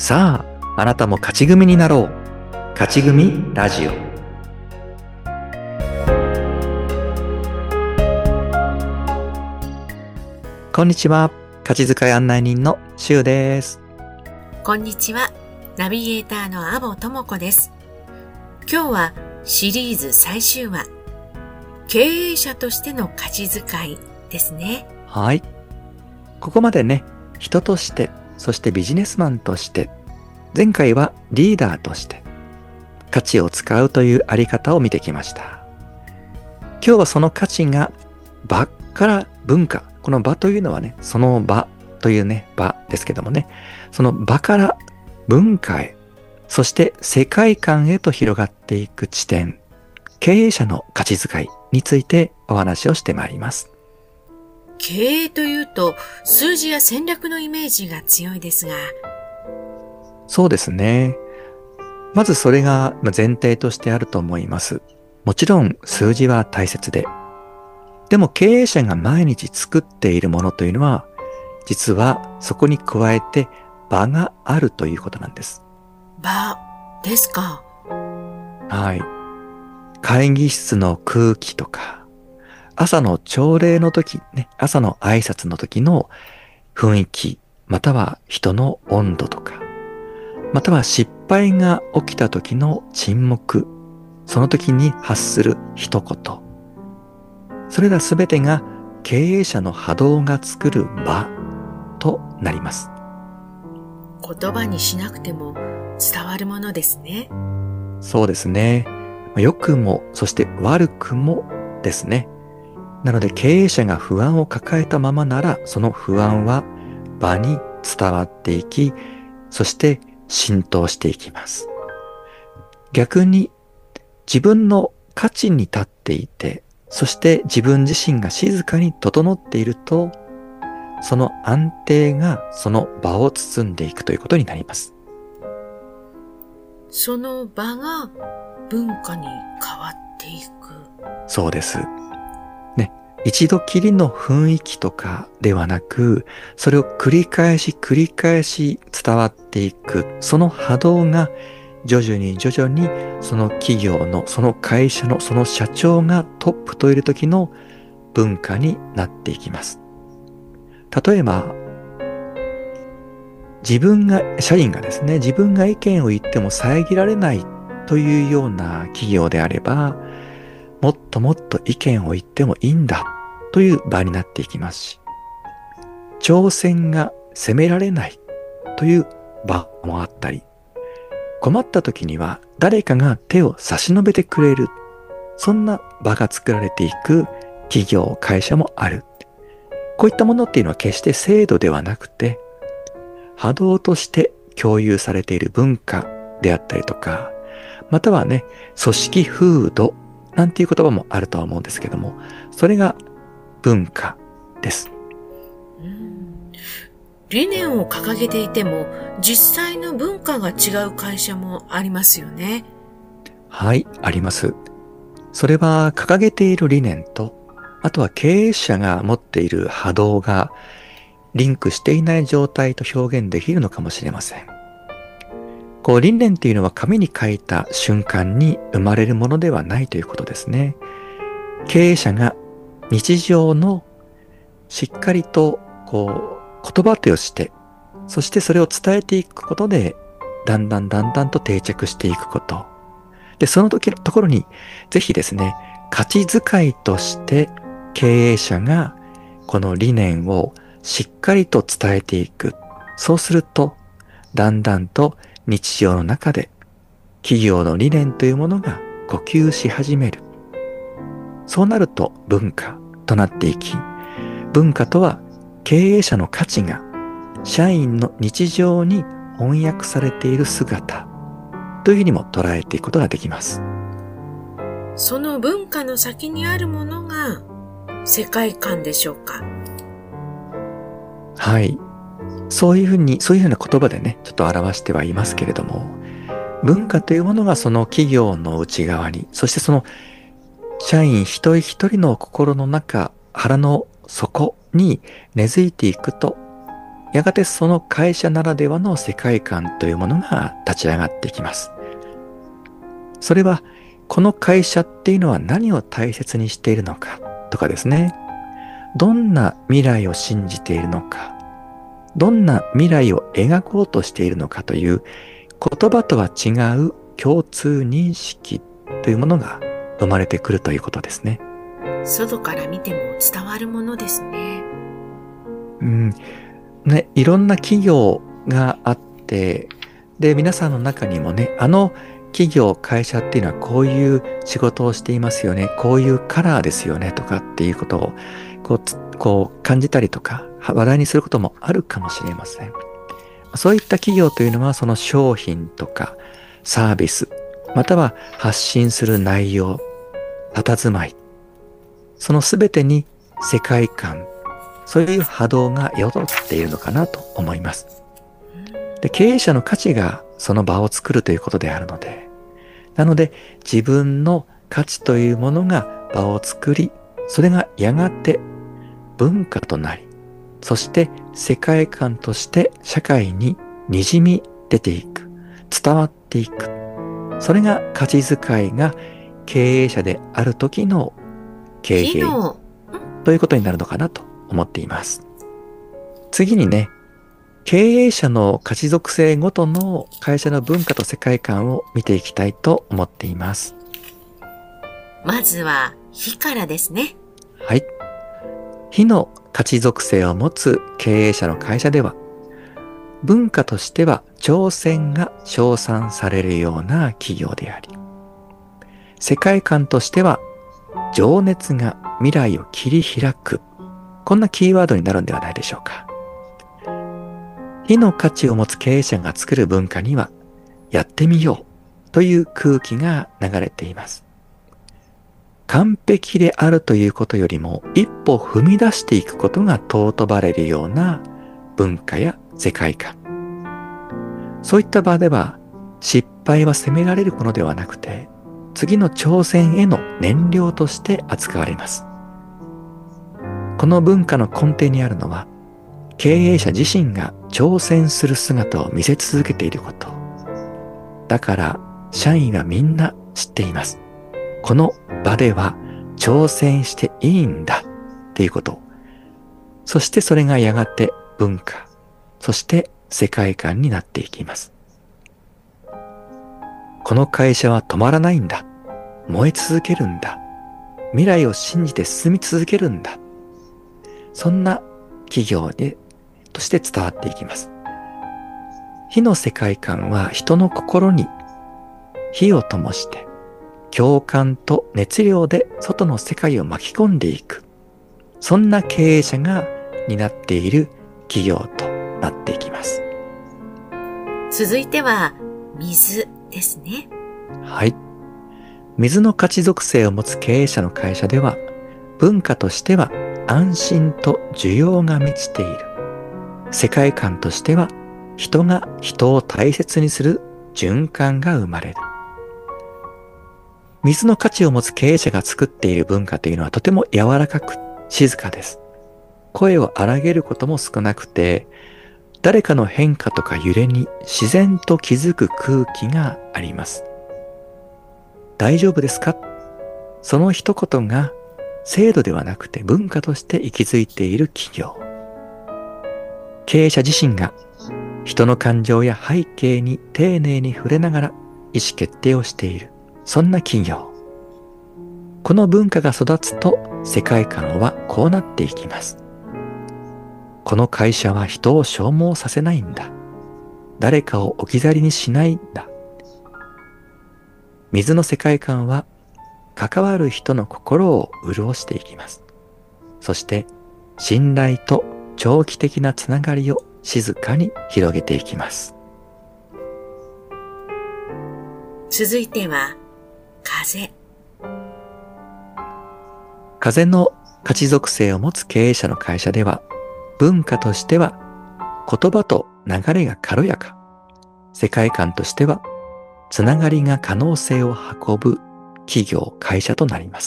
さあ、あなたも勝ち組になろう。勝ち組ラジオ。こんにちは。勝ち使い案内人のしゅうです。 こんにちは。ナビゲーターの阿保智子です。今日はシリーズ最終話、経営者としての価値使いですね。 はい。ここまでね、人として、そしてビジネスマンとして、前回はリーダーとして、価値を使うというあり方を見てきました。今日はその価値が場から文化。この場というのはね、その場というね、場ですけどもね、その場から文化へ、そして世界観へと広がっていく地点、経営者の価値使いについてお話をしてまいります。 経営というと数字や戦略のイメージが強いですが。 そうですね。まずそれが前提としてあると思います。もちろん数字は大切で、でも経営者が毎日作っているものというのは、実はそこに加えて場があるということなんです。 場ですか。 はい。会議室の空気とか、朝の朝礼の時ね、朝の挨拶の時の雰囲気、または人の温度とか、または失敗が起きた時の沈黙、その時に発する一言。それらすべてが経営者の波動が作る場となります。 言葉にしなくても伝わるものですね。 そうですね。良くも、そして悪くもですね。なので経営者が不安を抱えたままなら、その不安は場に伝わっていき、そして浸透していきます。逆に自分の価値に立っていて、そして自分自身が静かに整っていると、その安定がその場を包んでいくということになります。 その場が文化に変わっていく。 そうです。ね。一度きりの雰囲気とかではなく、それを繰り返し伝わっていく、その波動が徐々にその企業の、その会社の、その社長がトップといる時の文化になっていきます。例えば、社員がですね、自分が意見を言っても遮られないというような企業であれば、もっともっと意見を言ってもいいんだという場になっていきますし、挑戦が責められないという場もあったり、困った時には誰かが手を差し伸べてくれる、そんな場が作られていく企業、会社もある。こういったものっていうのは決して制度ではなくて、波動として共有されている文化であったりとか、またはね、組織風土なんていう言葉もあるとは思うんですけども、それが文化です。 理念を掲げていても、実際の文化が違う会社もありますよね。 はい、あります。それは掲げている理念と、あとは経営者が持っている波動がリンクしていない状態と表現できるのかもしれません。理念っていうのは紙に書いた瞬間に生まれるものではないということですね。経営者が日常のしっかりと言葉として、そしてそれを伝えていくことで、だんだんと定着していくこと。で、そのところに、ぜひですね、価値使いとして経営者がこの理念をしっかりと伝えていく。そうすると、だんだんと日常の中で企業の理念というものが呼吸し始める。そうなると文化となっていき、文化とは経営者の価値が社員の日常に翻訳されている姿というふうにも捉えていくことができます。 その文化の先にあるものが世界観でしょうか。 はい。そういうふうな言葉でね、ちょっと表してはいますけれども、文化というものがその企業の内側に、そしてその社員一人一人の心の中、腹の底に根付いていくと、 やがてその会社ならではの世界観というものが立ち上がってきます。それは、この会社っていうのは何を大切にしているのかとかですね。どんな未来を信じているのか、どんな未来を描こうとしているのかという言葉とは違う共通認識というものが生まれてくるということですね。 外から見ても伝わるものですね。 いろんな企業があって、で、皆さんの中にもね、企業、会社っていうのはこういう仕事をしていますよね、こういうカラーですよねとかっていうことをこう感じたりとか話題にすることもあるかもしれません。そういった企業というのはその商品とかサービス、または発信する内容、佇まい、そのすべてに世界観、そういう波動が宿っているのかなと思います。で、経営者の価値がその場を作るということであるので、なので自分の価値というものが場を作り、それがやがて文化となり、そして世界観として社会に滲み出ていく、伝わっていく。それが価値遣いが経営者である時の経営ということになるのかなと思っています。次にね、経営者の価値属性ごとの会社の文化と世界観を見ていきたいと思っています。 まずは火からですね。 はい。火の価値属性を持つ経営者の会社では、文化としては挑戦が称賛されるような企業であり、世界観としては情熱が未来を切り開く、こんなキーワードになるんではないでしょうか。火の価値を持つ経営者が作る文化には、やってみようという空気が流れています。完璧であるということよりも、一歩踏み出していくことが尊ばれるような文化や世界観。そういった場では、失敗は責められるものではなくて、次の挑戦への燃料として扱われます。この文化の根底にあるのは、経営者自身が挑戦する姿を見せ続けていること。だから、社員はみんな知っています。この場では挑戦していいんだっていうこと。そしてそれがやがて文化、そして世界観になっていきます。この会社は止まらないんだ。燃え続けるんだ。未来を信じて進み続けるんだ。そんな企業として伝わっていきます。火の世界観は人の心に火を灯して、共感と熱量で外の世界を巻き込んでいく。そんな経営者が担っている企業となっていきます。 続いては、水ですね。 はい。水の価値属性を持つ経営者の会社では、文化としては安心と需要が満ちている。世界観としては、人が人を大切にする循環が生まれる。水の価値を持つ経営者が作っている文化というのはとても柔らかく静かです。声を荒げることも少なくて、誰かの変化とか揺れに自然と気づく空気があります。大丈夫ですか？その一言が制度ではなくて文化として息づいている企業。経営者自身が人の感情や背景に丁寧に触れながら意思決定をしている。そんな企業。この文化が育つと世界観はこうなっていきます。この会社は人を消耗させないんだ。誰かを置き去りにしないんだ。水の世界観は関わる人の心を潤していきます。そして信頼と長期的なつながりを静かに広げていきます。 続いては風。 風の価値属性を持つ経営者の会社では、文化としては言葉と流れが軽やか。世界観としてはつながりが可能性を運ぶ企業、会社となります。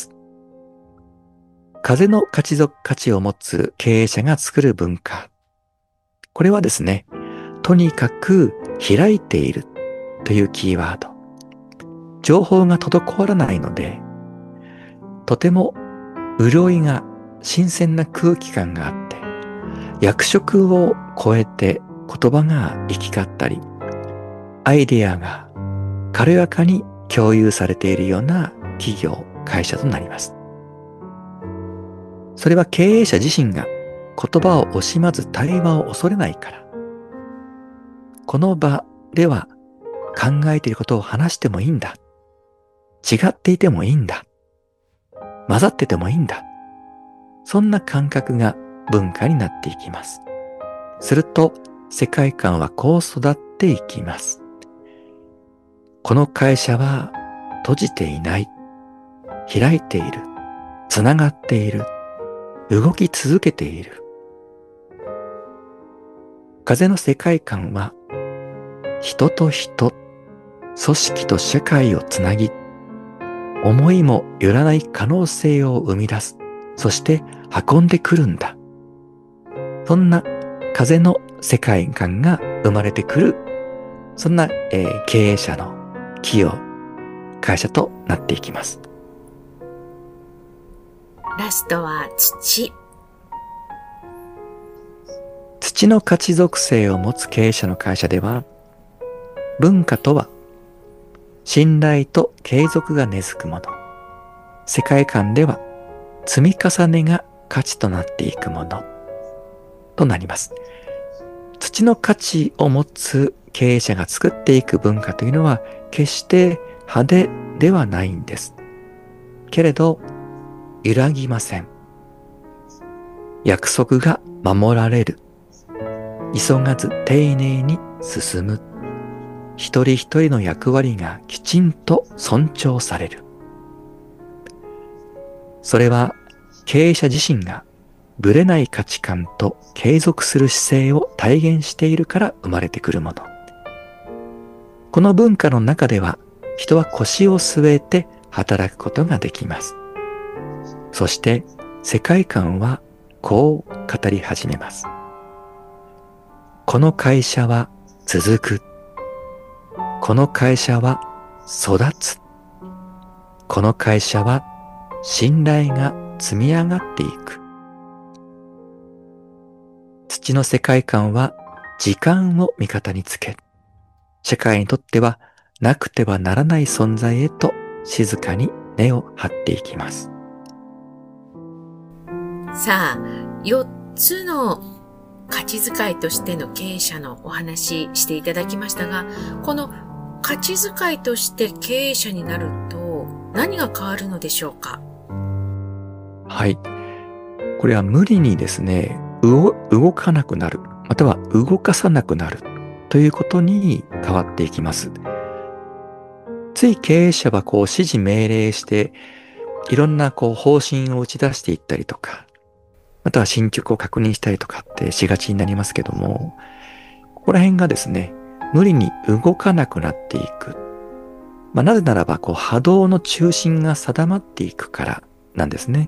風の価値を持つ経営者が作る文化。 これはですね、とにかく開いているというキーワード。情報が滞らないので、とても潤いが、新鮮な空気感があって、役職を超えて言葉が行き交ったり、アイデアが軽やかに共有されているような企業、会社となります。それは経営者自身が言葉を惜しまず対話を恐れないから。この場では考えていることを話してもいいんだ。違っていてもいいんだ。混ざっててもいいんだ。そんな感覚が文化になっていきます。すると世界観はこう育っていきます。この会社は閉じていない。開いている。つながっている。動き続けている。風の世界観は人と人、組織と社会をつなぎ、思いもよらない可能性を生み出す。そして運んでくるんだ。そんな風の世界観が生まれてくる、そんな、経営者の企業、会社となっていきます。 ラストは土。 土の価値属性を持つ経営者の会社では、文化とは信頼と継続が根付くもの。世界観では積み重ねが価値となっていくものとなります。土の価値を持つ経営者が作っていく文化というのは決して派手ではないんです。けれど揺らぎません。約束が守られる。急がず丁寧に進む。一人一人の役割がきちんと尊重される。それは経営者自身がぶれない価値観と継続する姿勢を体現しているから生まれてくるもの。この文化の中では人は腰を据えて働くことができます。そして世界観はこう語り始めます。この会社は続く。この会社は育つ。この会社は信頼が積み上がっていく。土の世界観は時間を味方につけ、社会にとってはなくてはならない存在へと静かに根を張っていきます。 さあ、4つの価値遣いとしての経営者のお話していただきましたが、この価値遣いとして経営者になると何が変わるのでしょうか？ はい。これは無理にですね、動かなくなる、または動かさなくなるということに変わっていきます。つい経営者は指示命令して、いろんな方針を打ち出していったりとか、または進捗を確認したりとかってしがちになりますけども、ここら辺がですね、無理に動かなくなっていく。なぜならば、波動の中心が定まっていくからなんですね。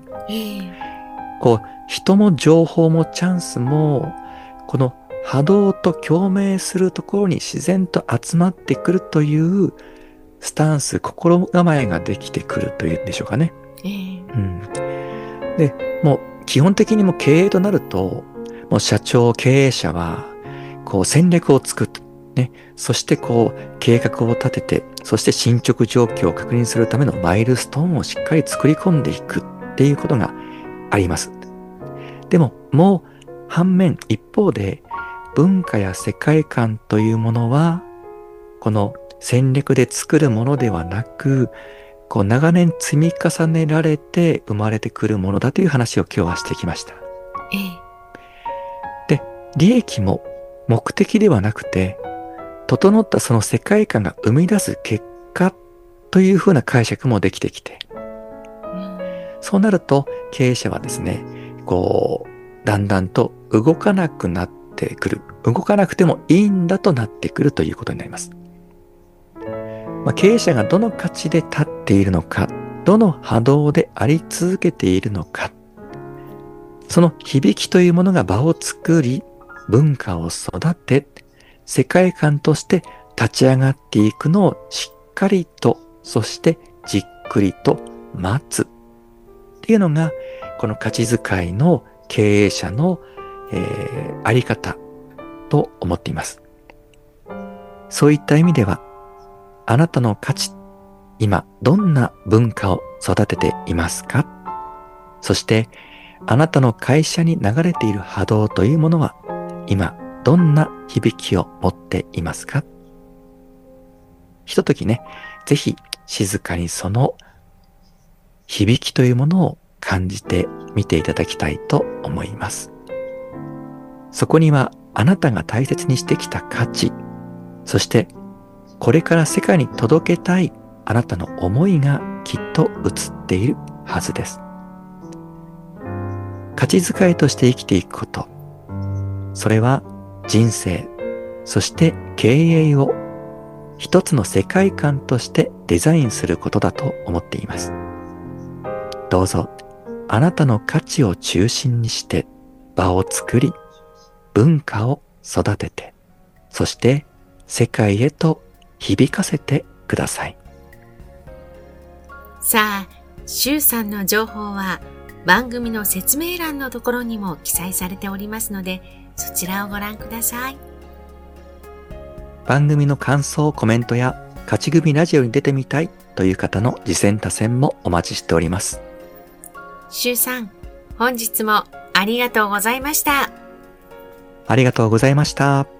人も情報もチャンスも、この波動と共鳴するところに自然と集まってくるというスタンス、心構えができてくるというんでしょうかね。で、もう基本的にも経営となると、もう社長、経営者は、戦略を作って、ね、そして計画を立てて、そして進捗状況を確認するためのマイルストーンをしっかり作り込んでいくっていうことがあります。でも、もう反面、一方で、文化や世界観というものは、この戦略で作るものではなく、長年積み重ねられて生まれてくるものだという話を今日はしてきました。で、利益も目的ではなくて、整ったその世界観が生み出す結果というふうな解釈もできてきて、そうなると経営者はですね、だんだんと動かなくなってくる。動かなくてもいいんだとなってくるということになります。経営者がどの価値で立っているのか、どの波動であり続けているのか、その響きというものが場を作り、 文化を育て、世界観として立ち上がっていくのをしっかりと、そしてじっくりと待つっていうのが、この価値遣いの経営者の、あり方と思っています。そういった意味では、あなたの価値、今どんな文化を育てていますか？そして、あなたの会社に流れている波動というものは、今どんな響きを持っていますか？ひとときね、ぜひ静かにその響きというものを感じてみていただきたいと思います。そこにはあなたが大切にしてきた価値、そしてこれから世界に届けたいあなたの思いがきっと映っているはずです。価値遣いとして生きていくこと、それは人生、そして経営を一つの世界観としてデザインすることだと思っています。どうぞあなたの価値を中心にして場を作り、文化を育てて、そして世界へと響かせてください。 さあ、周さんの情報は番組の説明欄のところにも記載されておりますので、そちらをご覧ください。 番組の感想、コメントや勝ち組ラジオに出てみたいという方の次戦他戦もお待ちしております。 周さん、本日もありがとうございました。 ありがとうございました。